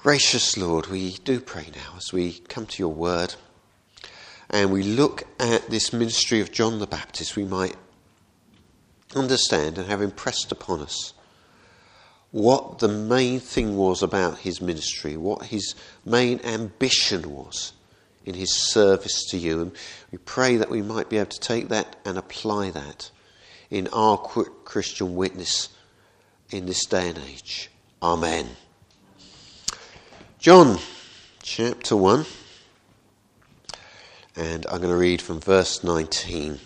Gracious Lord, we do pray now as we come to your word and we look at this ministry of John the Baptist, we might understand and have impressed upon us what the main thing was about his ministry, what his main ambition was in his service to you. And we pray that we might be able to take that and apply that in our Christian witness in this day and age. Amen. John chapter 1, and I'm going to read from verse 19.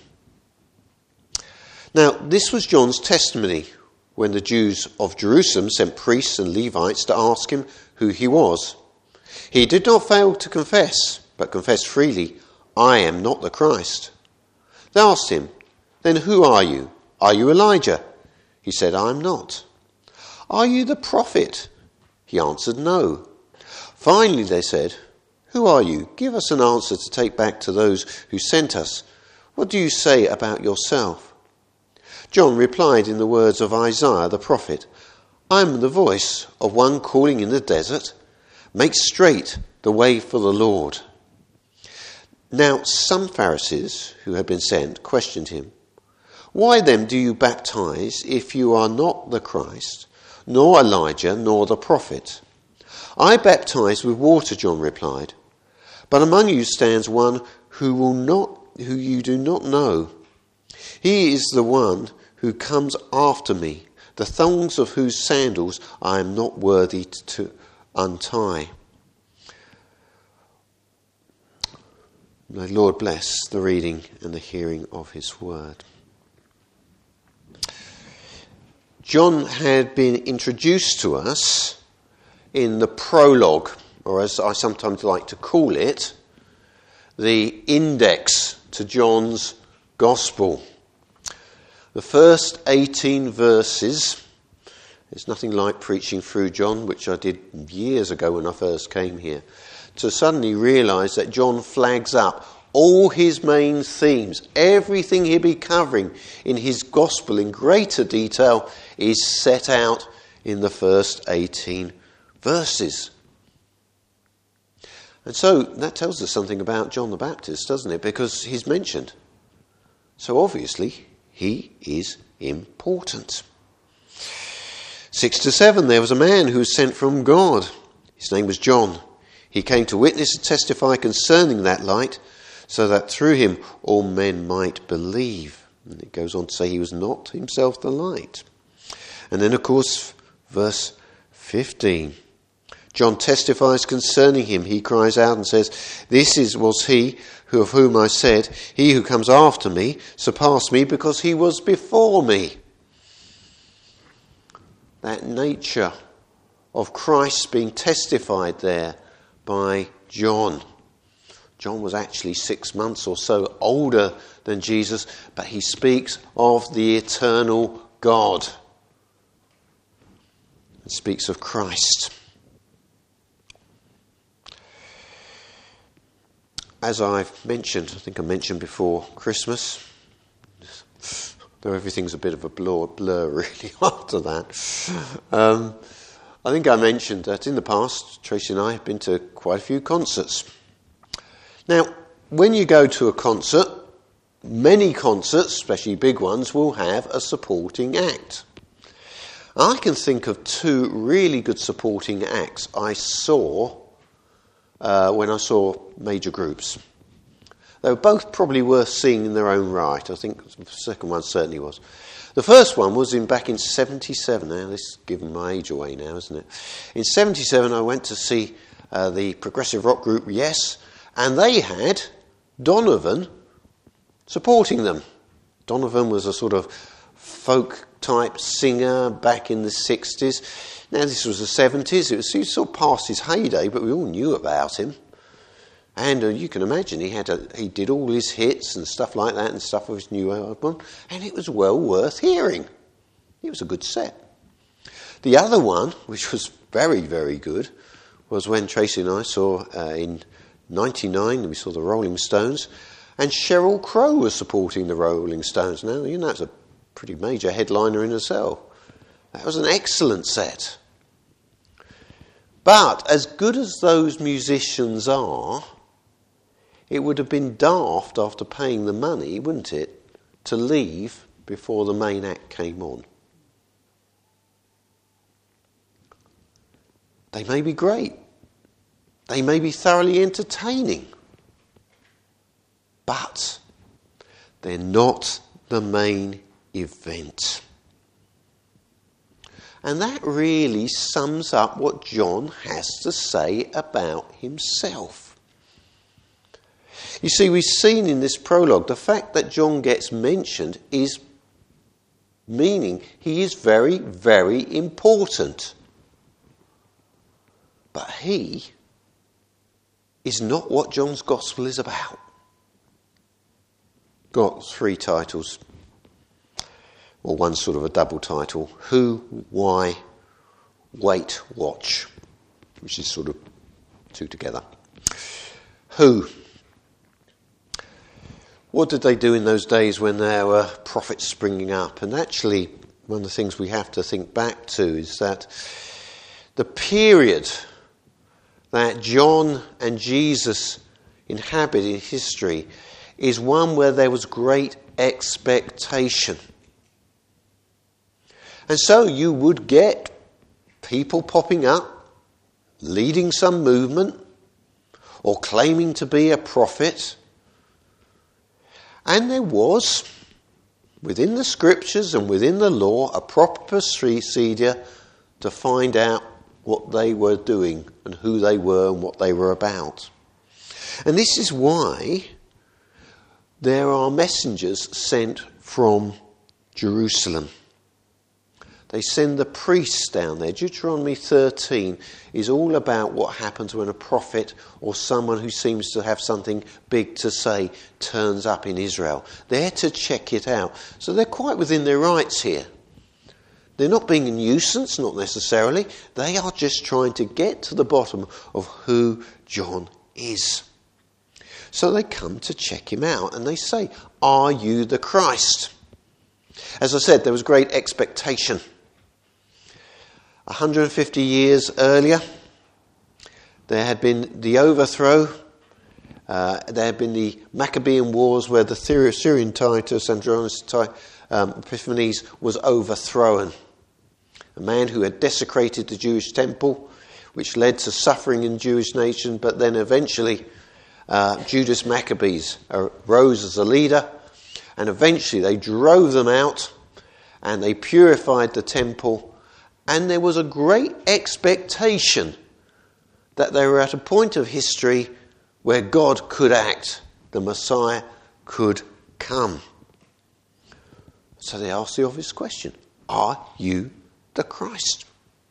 Now, this was John's testimony when the Jews of Jerusalem sent priests and Levites to ask him who he was. He did not fail to confess, but confessed freely, "I am not the Christ." They asked him, "Then who are you? Are you Elijah?" He said, "I am not." "Are you the prophet?" He answered, "No." Finally they said, "Who are you? Give us an answer to take back to those who sent us. What do you say about yourself?" John replied in the words of Isaiah the prophet, "I am the voice of one calling in the desert, make straight the way for the Lord." Now some Pharisees who had been sent questioned him, "Why then do you baptize if you are not the Christ, nor Elijah, nor the prophet?" "I baptize with water," John replied, "but among you stands one who you do not know. He is the one who comes after me, the thongs of whose sandals I am not worthy to untie." May the Lord bless the reading and the hearing of his word. John had been introduced to us in the prologue, or as I sometimes like to call it, the index to John's Gospel. The first 18 verses, it's nothing like preaching through John, which I did years ago when I first came here, to suddenly realise that John flags up all his main themes. Everything he'll be covering in his Gospel in greater detail is set out in the first 18 verses. And so that tells us something about John the Baptist, doesn't it? Because he's mentioned. So obviously he is important. 6-7, there was a man who was sent from God. His name was John. He came to witness and testify concerning that light, so that through him all men might believe. And it goes on to say he was not himself the light. And then, of course, verse 15. John testifies concerning him. He cries out and says, "This was he of whom I said, he who comes after me surpassed me because he was before me." That nature of Christ being testified there by John. John was actually 6 months or so older than Jesus, but he speaks of the eternal God. He speaks of Christ. As I've mentioned, I think I mentioned before Christmas, though everything's a bit of a blur really after that. I think I mentioned that in the past, Tracy and I have been to quite a few concerts. Now, when you go to a concert, many concerts, especially big ones, will have a supporting act. I can think of two really good supporting acts I saw when I saw major groups. They were both probably worth seeing in their own right. I think the second one certainly was. The first one was back in 77. Now, this is giving my age away now, isn't it? In 77, I went to see the progressive rock group Yes, and they had Donovan supporting them. Donovan was a sort of folk-type singer back in the 60s. Now, this was the 70s. He sort of past his heyday, but we all knew about him. And you can imagine he did all his hits and stuff like that and stuff of his new album, and it was well worth hearing. It was a good set. The other one, which was very, very good, was when Tracy and I saw in 99, we saw the Rolling Stones, and Sheryl Crow was supporting the Rolling Stones. Now, you know, it's a pretty major headliner in herself. That was an excellent set. But as good as those musicians are, it would have been daft after paying the money, wouldn't it, to leave before the main act came on. They may be great. They may be thoroughly entertaining. But they're not the main event. And that really sums up what John has to say about himself. You see, we've seen in this prologue, the fact that John gets mentioned is meaning he is very, very important. But he is not what John's Gospel is about. Got 3 titles. Or one sort of a double title. Who, why, wait, watch. Which is sort of 2 together. Who? What did they do in those days when there were prophets springing up? And actually, one of the things we have to think back to is that the period that John and Jesus inhabit in history is one where there was great expectation. And so you would get people popping up, leading some movement, or claiming to be a prophet. And there was, within the scriptures and within the law, a proper procedure to find out what they were doing and who they were and what they were about. And this is why there are messengers sent from Jerusalem. They send the priests down there. Deuteronomy 13 is all about what happens when a prophet or someone who seems to have something big to say turns up in Israel. They're to check it out. So they're quite within their rights here. They're not being a nuisance, not necessarily. They are just trying to get to the bottom of who John is. So they come to check him out and they say, "Are you the Christ?" As I said, there was great expectation. 150 years earlier, there had been the overthrow. There had been the Maccabean Wars where the Syrian Titus Andronicus Epiphanes was overthrown. A man who had desecrated the Jewish temple, which led to suffering in the Jewish nation, but then eventually Judas Maccabees rose as a leader, and eventually they drove them out and they purified the temple. And there was a great expectation that they were at a point of history where God could act, the Messiah could come. So they asked the obvious question, "Are you the Christ?"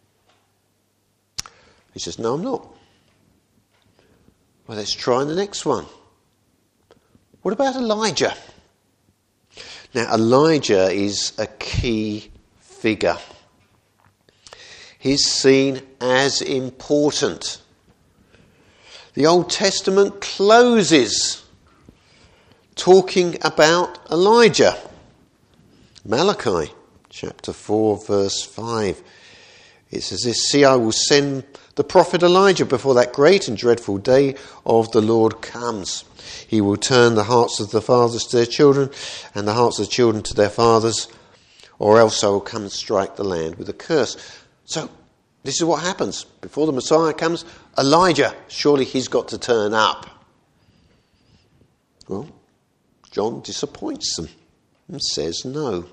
He says, "No, I'm not." Well, let's try the next one. What about Elijah? Now, Elijah is a key figure. He's seen as important. The Old Testament closes talking about Elijah. Malachi chapter 4 verse 5. It says this, "See, I will send the prophet Elijah before that great and dreadful day of the Lord comes. He will turn the hearts of the fathers to their children and the hearts of the children to their fathers, or else I will come and strike the land with a curse." So, this is what happens. Before the Messiah comes, Elijah, surely he's got to turn up. Well, John disappoints them and says no.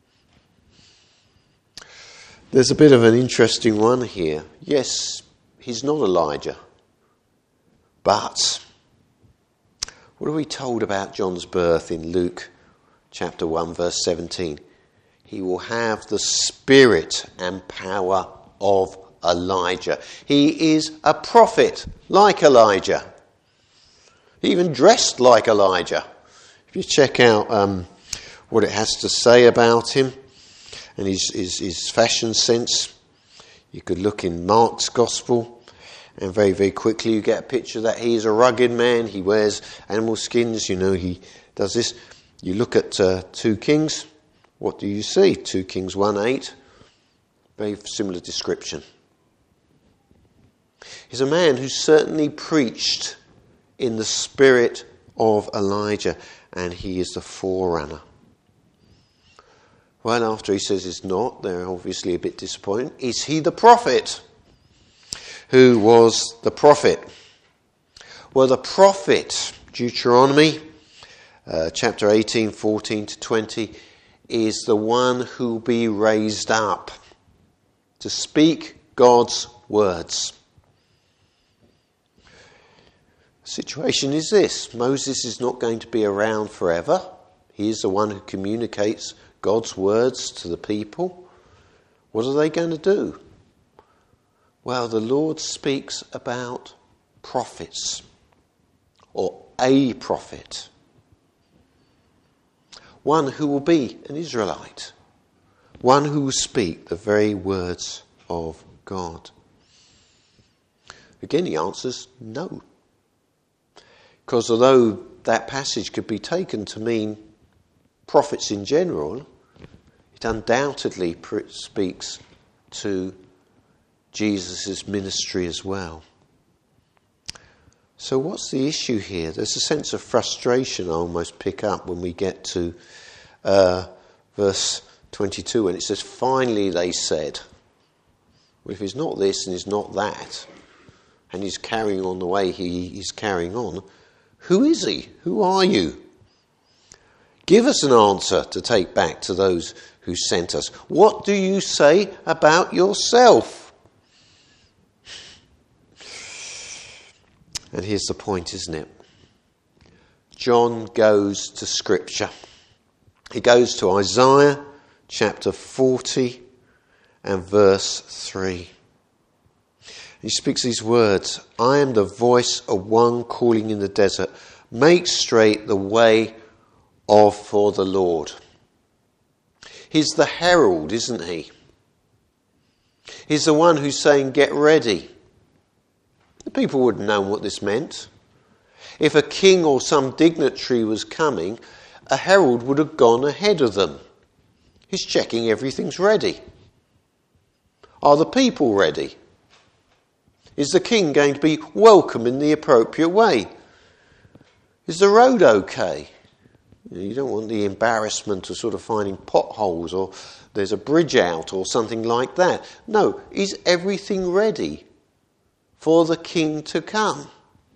There's a bit of an interesting one here. Yes, he's not Elijah. But what are we told about John's birth in Luke chapter 1 verse 17? He will have the spirit and power of Elijah. He is a prophet like Elijah. Even dressed like Elijah. If you check out what it has to say about him and his fashion sense, you could look in Mark's Gospel and very, very quickly you get a picture that he is a rugged man. He wears animal skins, he does this. You look at 2 Kings, what do you see? 2 Kings 1:8, very similar description. He's a man who certainly preached in the spirit of Elijah, and he is the forerunner. Well, after he says he's not, they're obviously a bit disappointed. Is he the prophet? Who was the prophet? Well, the prophet, Deuteronomy chapter 18, 14 to 20, is the one who will be raised up to speak God's words. The situation is this: Moses is not going to be around forever. He is the one who communicates God's words to the people. What are they going to do? Well, the Lord speaks about prophets, or a prophet. One who will be an Israelite. One who will speak the very words of God. Again, he answers no. Because although that passage could be taken to mean prophets in general, it undoubtedly speaks to Jesus' ministry as well. So what's the issue here? There's a sense of frustration I almost pick up when we get to verse 22, when it says, finally they said. Well, if he's not this and he's not that, and he's carrying on the way he's carrying on, who is he? Who are you? Give us an answer to take back to those who sent us. What do you say about yourself? And here's the point, isn't it? John goes to Scripture. He goes to Isaiah chapter 40 and verse 3. He speaks these words: I am the voice of one calling in the desert, make straight the way for the Lord. He's the herald, isn't he? He's the one who's saying, get ready. The people would have known what this meant. If a king or some dignitary was coming, a herald would have gone ahead of them. He's checking everything's ready. Are the people ready? Is the king going to be welcome in the appropriate way? Is the road okay? You don't want the embarrassment of sort of finding potholes or there's a bridge out or something like that. No, is everything ready for the king to come?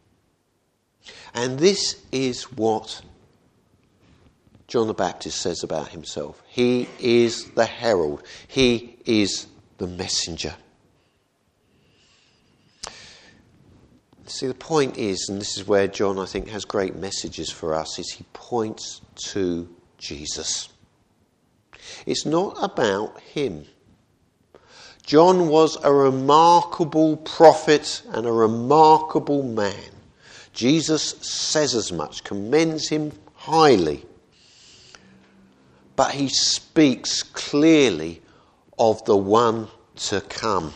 And this is what John the Baptist says about himself. He is the herald. He is the messenger. See, the point is, and this is where John, I think, has great messages for us, is he points to Jesus. It's not about him. John was a remarkable prophet and a remarkable man. Jesus says as much, commends him highly. But he speaks clearly of the one to come.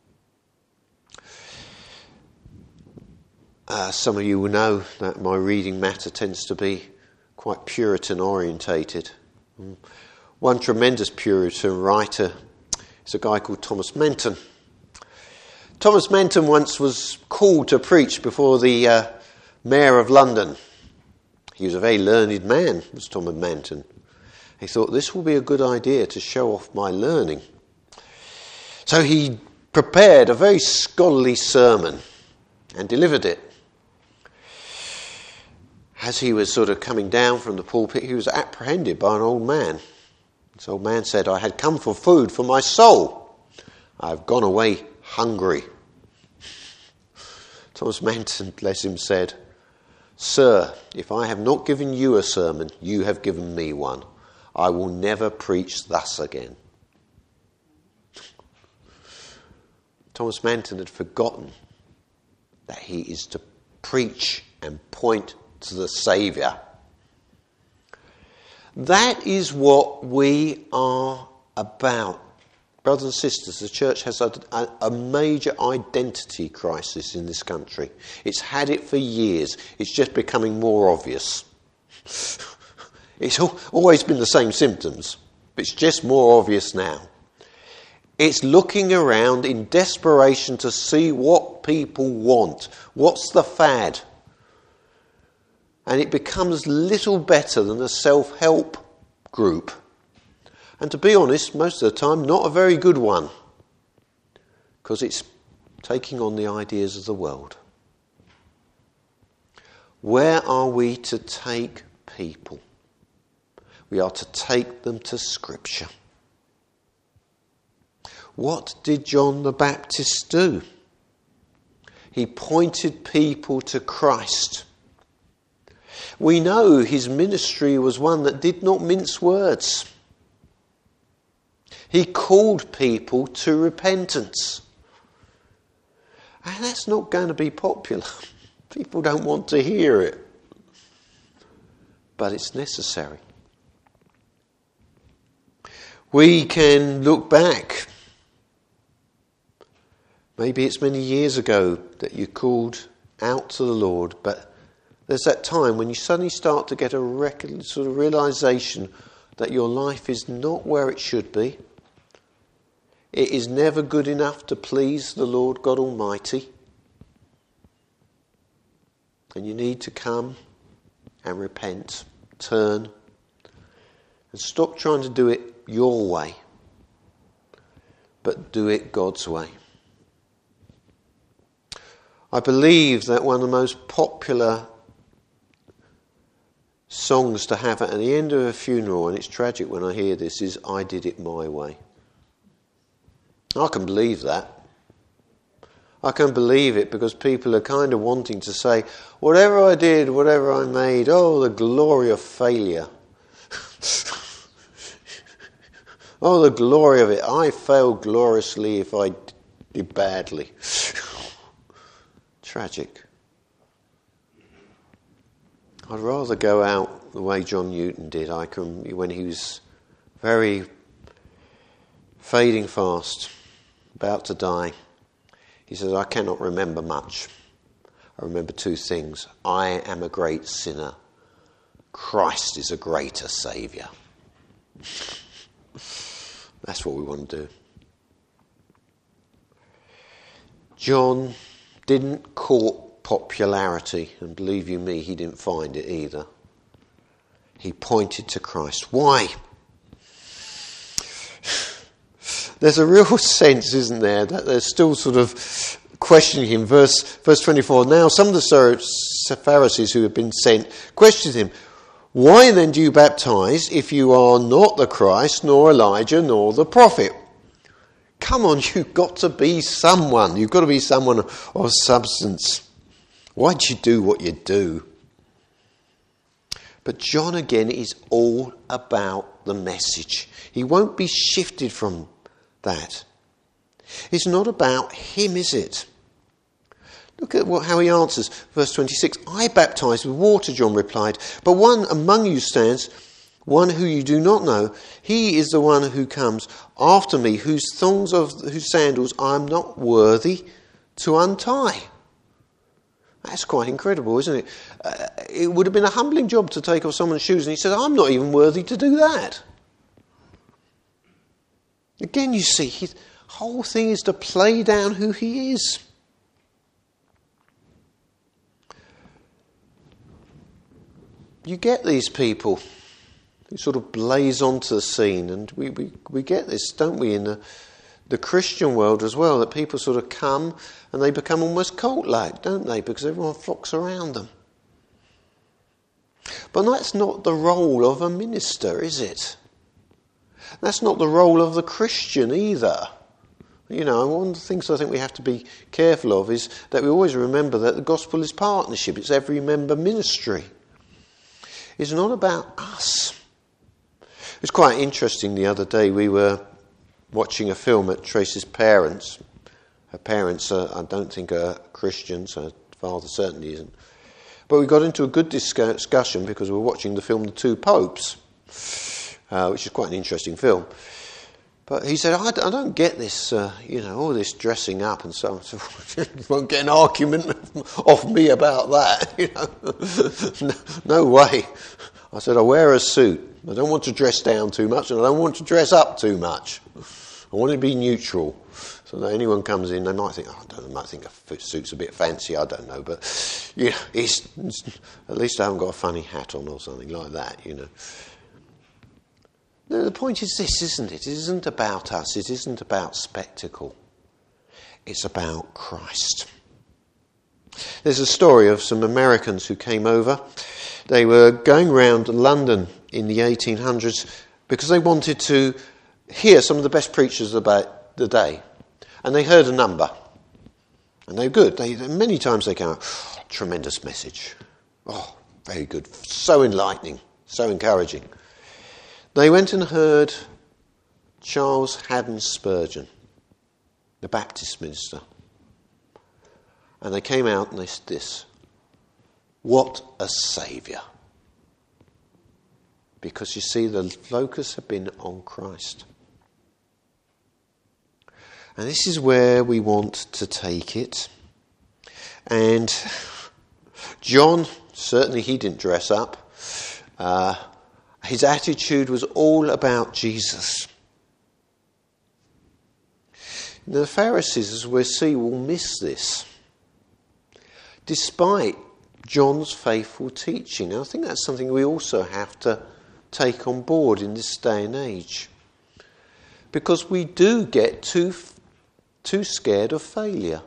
Some of you will know that my reading matter tends to be quite Puritan orientated. One tremendous Puritan writer is a guy called Thomas Menton. Thomas Menton once was called to preach before the Mayor of London. He was a very learned man, was Thomas Menton. He thought, this will be a good idea to show off my learning. So he prepared a very scholarly sermon and delivered it. As he was sort of coming down from the pulpit, he was apprehended by an old man. This old man said, I had come for food for my soul. I have gone away hungry. Thomas Menton, bless him, said, Sir, if I have not given you a sermon, you have given me one. I will never preach thus again. Thomas Menton had forgotten that he is to preach and point to the Saviour. That is what we are about. Brothers and sisters, the church has a major identity crisis in this country. It's had it for years. It's just becoming more obvious. It's always been the same symptoms, but it's just more obvious now. It's looking around in desperation to see what what people want. What's the fad? And it becomes little better than a self-help group. And to be honest, most of the time, not a very good one. Because it's taking on the ideas of the world. Where are we to take people? We are to take them to Scripture. What did John the Baptist do? He pointed people to Christ. We know his ministry was one that did not mince words. He called people to repentance. And that's not going to be popular. People don't want to hear it. But it's necessary. We can look back. Maybe it's many years ago that you called out to the Lord, but there's that time when you suddenly start to get a sort of realization that your life is not where it should be. It is never good enough to please the Lord God Almighty. And you need to come and repent, turn, and stop trying to do it your way, but do it God's way. I believe that one of the most popular songs to have at the end of a funeral, and it's tragic when I hear this, is "I Did It My Way." I can believe that. I can believe it because people are kind of wanting to say, whatever I did, whatever I made, oh, the glory of failure. Oh, the glory of it. I failed gloriously if I did badly. Tragic. I'd rather go out the way John Newton did. When he was very fading fast, about to die, he says, I cannot remember much. I remember two things. I am a great sinner. Christ is a greater Saviour. That's what we want to do. John didn't court popularity, and believe you me, he didn't find it either. He pointed to Christ. Why? There's a real sense, isn't there, that they're still sort of questioning him. Verse 24, now some of the Pharisees who had been sent questioned him, why then do you baptize if you are not the Christ, nor Elijah, nor the prophet? Come on, you've got to be someone. You've got to be someone of substance. Why do you do what you do? But John again is all about the message. He won't be shifted from that. It's not about him, is it? Look at how he answers. Verse 26, I baptize with water, John replied, but one among you stands, one who you do not know. He is the one who comes after me, whose sandals I am not worthy to untie. That's quite incredible, isn't it? It would have been a humbling job to take off someone's shoes, and he said, I'm not even worthy to do that. Again, you see, his whole thing is to play down who he is. You get these people who sort of blaze onto the scene, and we get this, don't we, in the Christian world as well, that people sort of come and they become almost cult-like, don't they, because everyone flocks around them. But that's not the role of a minister, is it? That's not the role of the Christian either. You know, one of the things I think we have to be careful of is that we always remember that the gospel is partnership. It's every member ministry. It's not about us. It was quite interesting the other day. We were watching a film at Tracy's parents. Her parents, I don't think, are Christians. Her father certainly isn't. But we got into a good discussion because we were watching the film The Two Popes, which is quite an interesting film. But he said, I don't get this, all this dressing up and so on. So you won't get an argument off me about that. No way. I said, I wear a suit. I don't want to dress down too much and I don't want to dress up too much. I want to be neutral. So that anyone comes in, they might think, they might think a suit's a bit fancy, I don't know, but at least I haven't got a funny hat on or something like that, No, the point is this, isn't it? It isn't about us. It isn't about spectacle. It's about Christ. There's a story of some Americans who came over. They were going around London in the 1800s because they wanted to hear some of the best preachers about the day. And they heard a number. And they were good. Many times they came out, tremendous message. Oh, very good. So enlightening. So encouraging. They went and heard Charles Haddon Spurgeon, the Baptist minister. And they came out and they said this: what a saviour. Because you see, the focus had been on Christ. And this is where we want to take it. And John, certainly he didn't dress up. His attitude was all about Jesus. The Pharisees, as we'll see, will miss this, despite John's faithful teaching. And I think that's something we also have to take on board in this day and age. Because we do get too scared of failure.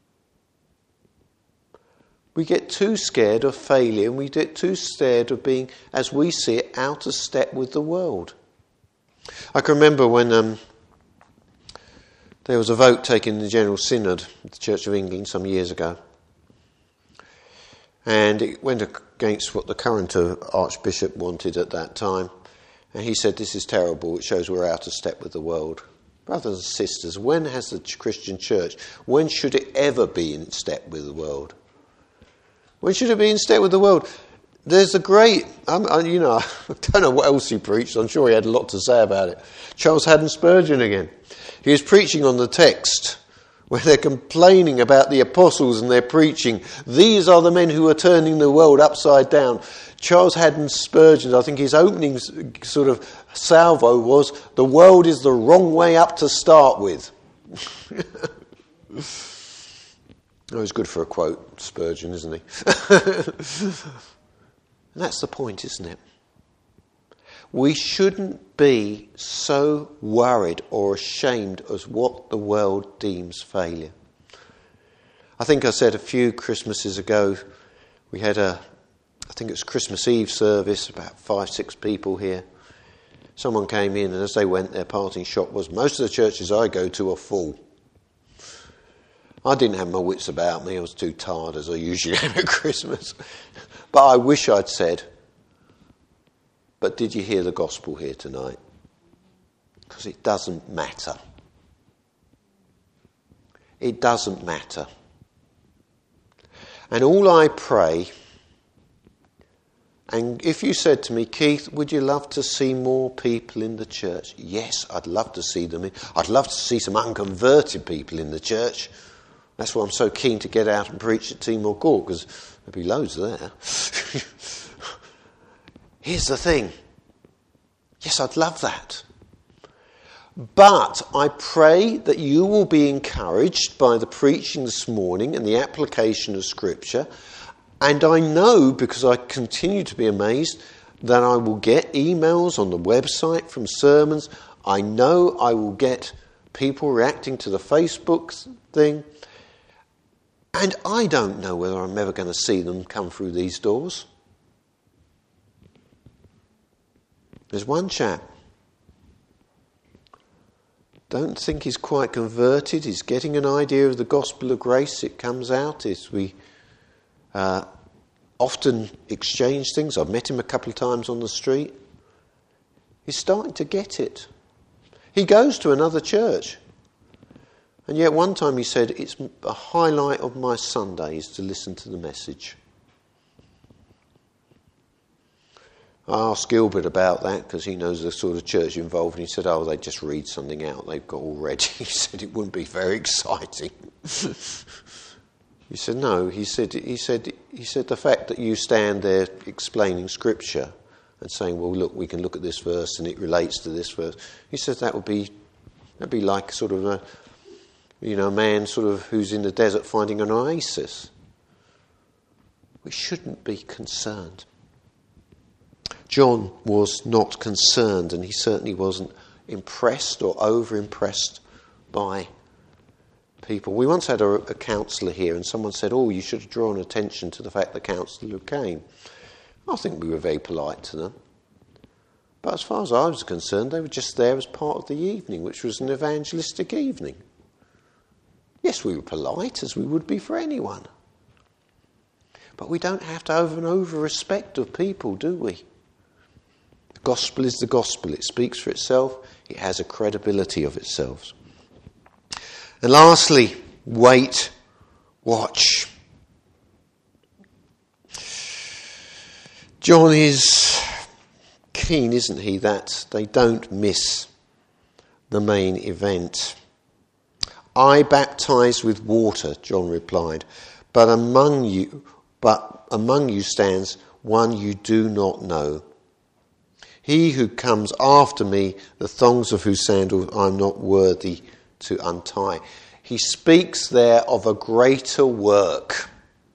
We get too scared of failure, and we get too scared of being, as we see it, out of step with the world. I can remember when there was a vote taken in the General Synod of the Church of England some years ago. And it went against what the current Archbishop wanted at that time. And he said, this is terrible, it shows we're out of step with the world. Brothers and sisters, when has the Christian church, when should it ever be in step with the world? When should it be in step with the world? There's a great, I don't know what else he preached. I'm sure he had a lot to say about it. Charles Haddon Spurgeon again. He was preaching on the text where they're complaining about the apostles and they're preaching, these are the men who are turning the world upside down. Charles Haddon Spurgeon, I think his opening sort of salvo was, the world is the wrong way up to start with. Oh, he's good for a quote, Spurgeon, isn't he? And that's the point, isn't it? We shouldn't be so worried or ashamed as what the world deems failure. I think I said a few Christmases ago, we had I think it was Christmas Eve service, about 5-6 people here. Someone came in, and as they went, their parting shot was, most of the churches I go to are full. I didn't have my wits about me. I was too tired, as I usually am at Christmas. But I wish I'd said, but did you hear the gospel here tonight? Because it doesn't matter. It doesn't matter. And all I pray, and if you said to me, Keith, would you love to see more people in the church? Yes, I'd love to see them. I'd love to see some unconverted people in the church. That's why I'm so keen to get out and preach at Timor Court, because there'll be loads there. Here's the thing. Yes, I'd love that. But I pray that you will be encouraged by the preaching this morning and the application of Scripture. And I know, because I continue to be amazed, that I will get emails on the website from sermons. I know I will get people reacting to the Facebook thing. And I don't know whether I'm ever going to see them come through these doors. There's one chap. Don't think he's quite converted. He's getting an idea of the gospel of grace. It comes out as we often exchange things. I've met him a couple of times on the street. He's starting to get it. He goes to another church. And yet one time he said, it's a highlight of my Sundays to listen to the message. I asked Gilbert about that because he knows the sort of church involved, and he said, they just read something out they've got already. He said it wouldn't be very exciting. He said, no, he said the fact that you stand there explaining Scripture and saying, well, look, we can look at this verse and it relates to this verse. He said that'd be like sort of a man sort of who's in the desert finding an oasis. We shouldn't be concerned. John was not concerned, and he certainly wasn't impressed or over-impressed by people. We once had a counsellor here, and someone said, you should have drawn attention to the fact the counsellor came. I think we were very polite to them. But as far as I was concerned, they were just there as part of the evening, which was an evangelistic evening. Yes, we were polite, as we would be for anyone. But we don't have to have an over-respect of people, do we? The gospel is the gospel. It speaks for itself. It has a credibility of itself. And lastly, wait, watch. John is keen, isn't he, that they don't miss the main event. I baptize with water, John replied, but among you stands one you do not know. He who comes after me, the thongs of whose sandal I am not worthy to untie. He speaks there of a greater work.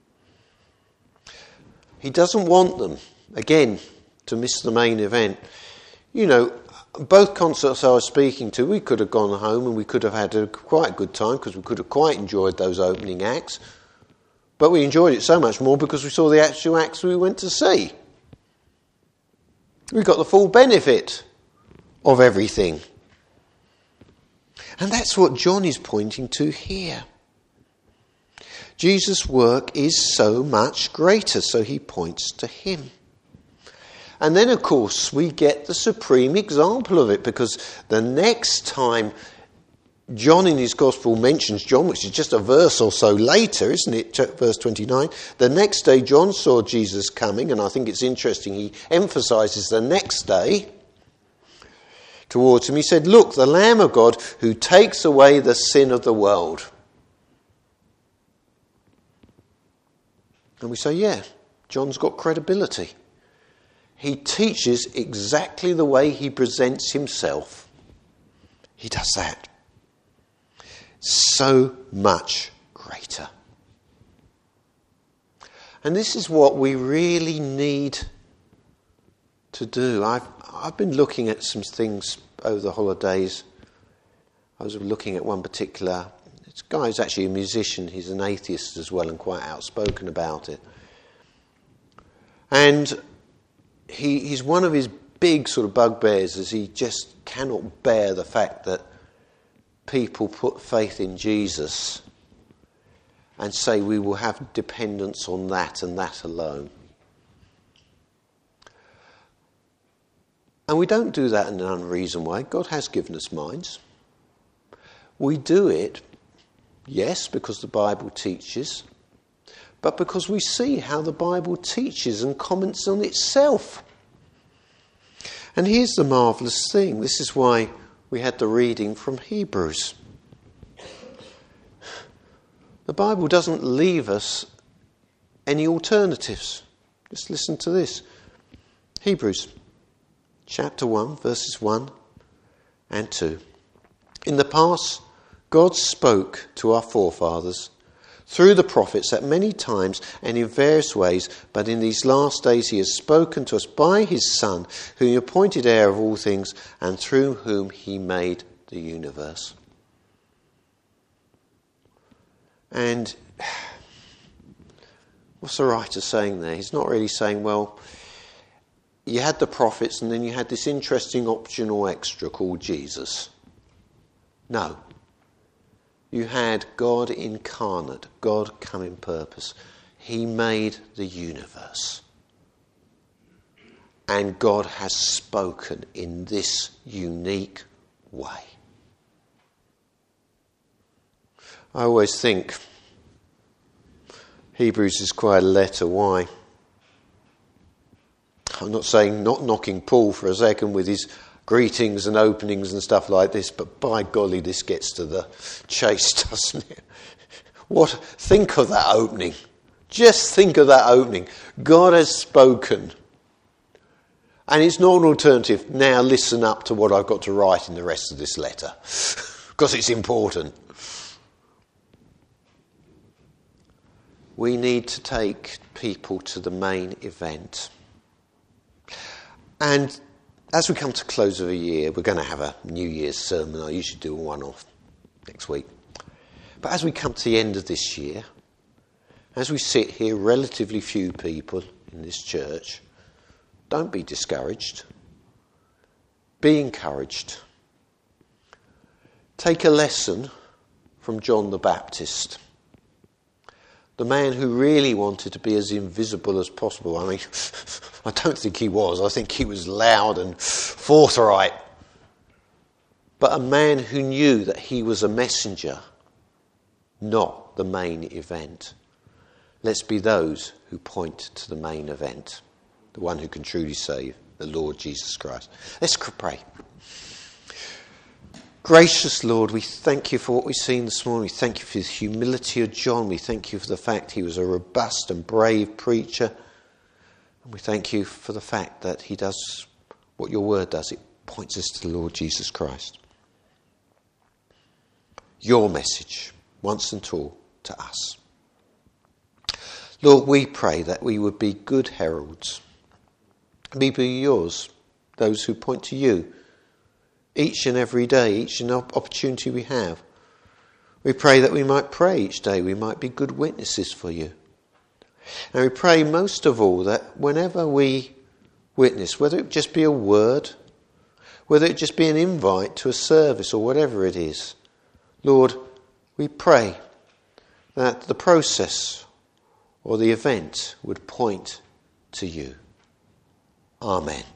He doesn't want them, again, to miss the main event. Both concerts I was speaking to, we could have gone home and we could have had quite a good time because we could have quite enjoyed those opening acts. But we enjoyed it so much more because we saw the actual acts we went to see. We got the full benefit of everything. And that's what John is pointing to here. Jesus' work is so much greater, so he points to him. And then, of course, we get the supreme example of it, because the next time John in his Gospel mentions John, which is just a verse or so later, isn't it? Verse 29. The next day John saw Jesus coming, and I think it's interesting, he emphasises the next day towards him. He said, "Look, the Lamb of God who takes away the sin of the world." And we say, yeah, John's got credibility. He teaches exactly the way he presents himself. He does that. So much greater. And this is what we really need to do. I've been looking at some things over the holidays. I was looking at one particular. This guy is actually a musician. He's an atheist as well and quite outspoken about it. And he's one of his big sort of bugbears is he just cannot bear the fact that people put faith in Jesus and say we will have dependence on that and that alone. And we don't do that in an unreasoned way. God has given us minds. We do it, yes, because the Bible teaches, but because we see how the Bible teaches and comments on itself. And here's the marvellous thing. This is why we had the reading from Hebrews. The Bible doesn't leave us any alternatives. Just listen to this. Hebrews chapter 1, verses 1 and 2. In the past, God spoke to our forefathers through the prophets at many times and in various ways, but in these last days he has spoken to us by his Son, whom he appointed heir of all things, and through whom he made the universe. And what's the writer saying there? He's not really saying, well, you had the prophets and then you had this interesting optional extra called Jesus. No. You had God incarnate, God come in purpose. He made the universe. And God has spoken in this unique way. I always think Hebrews is quite a letter. Why? I'm not saying not knocking Paul for a second with his greetings and openings and stuff like this, but by golly, this gets to the chase, doesn't it? Think of that opening. Just think of that opening. God has spoken. And it's not an alternative. Now listen up to what I've got to write in the rest of this letter. Because it's important. we need to take people to the main event. And as we come to close of a year, we're going to have a New Year's sermon. I usually do a one-off next week. But as we come to the end of this year, as we sit here, relatively few people in this church, don't be discouraged. Be encouraged. Take a lesson from John the Baptist, the man who really wanted to be as invisible as possible. I mean, I don't think he was. I think he was loud and forthright. But a man who knew that he was a messenger, not the main event. Let's be those who point to the main event, the one who can truly save, the Lord Jesus Christ. Let's pray. Gracious Lord, we thank you for what we've seen this morning. We thank you for the humility of John. We thank you for the fact he was a robust and brave preacher. And we thank you for the fact that he does what your word does. It points us to the Lord Jesus Christ. Your message, once and all, to us. Lord, we pray that we would be good heralds. We be yours, those who point to you, each and every day, each and every opportunity we have. We pray that we might pray each day, we might be good witnesses for you. And we pray most of all that whenever we witness, whether it just be a word, whether it just be an invite to a service or whatever it is, Lord, we pray that the process or the event would point to you. Amen.